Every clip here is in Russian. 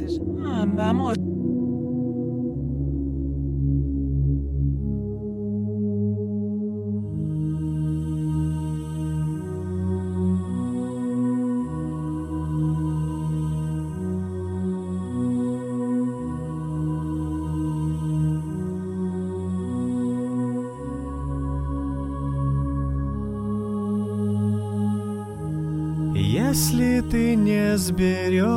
naces. Vamos. Если ты не сберег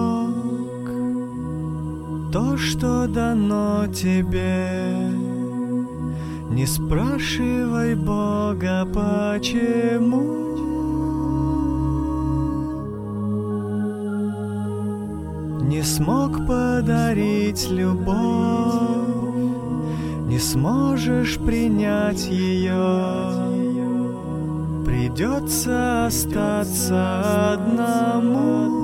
то, что дано тебе, не спрашивай Бога, почему. Не смог подарить любовь, не сможешь принять ее. Придется остаться одному.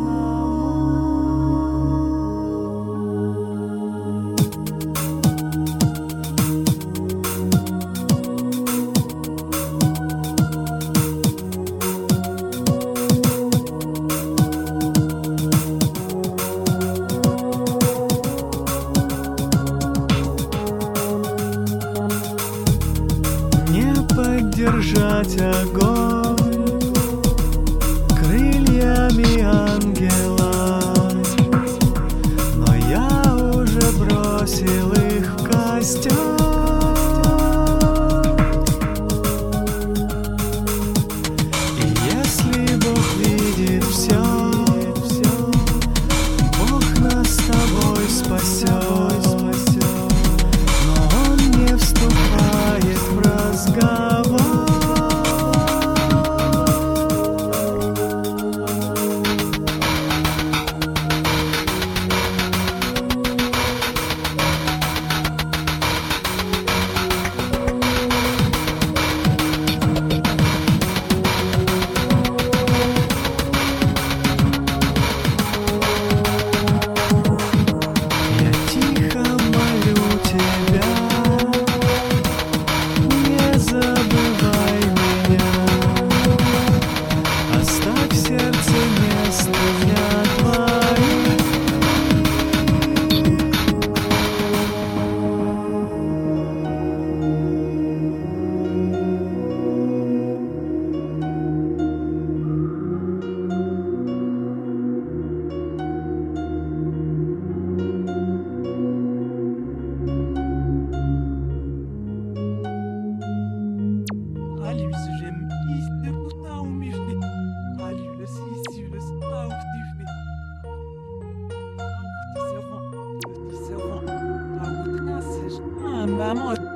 Не поддержать огонь крыльями ангела, но я уже бросил их в костер. И если Бог видит все, Бог нас с тобой спасет, но Он не вступает в разговор. Я тихо молю тебя, не забывай меня, оставь в сердце место для твоих. Allez, j'aime ici pour ta ou mi fne. Allez, le si, le sa ou ti fne. Ti servant, ah ou naces. Vamos.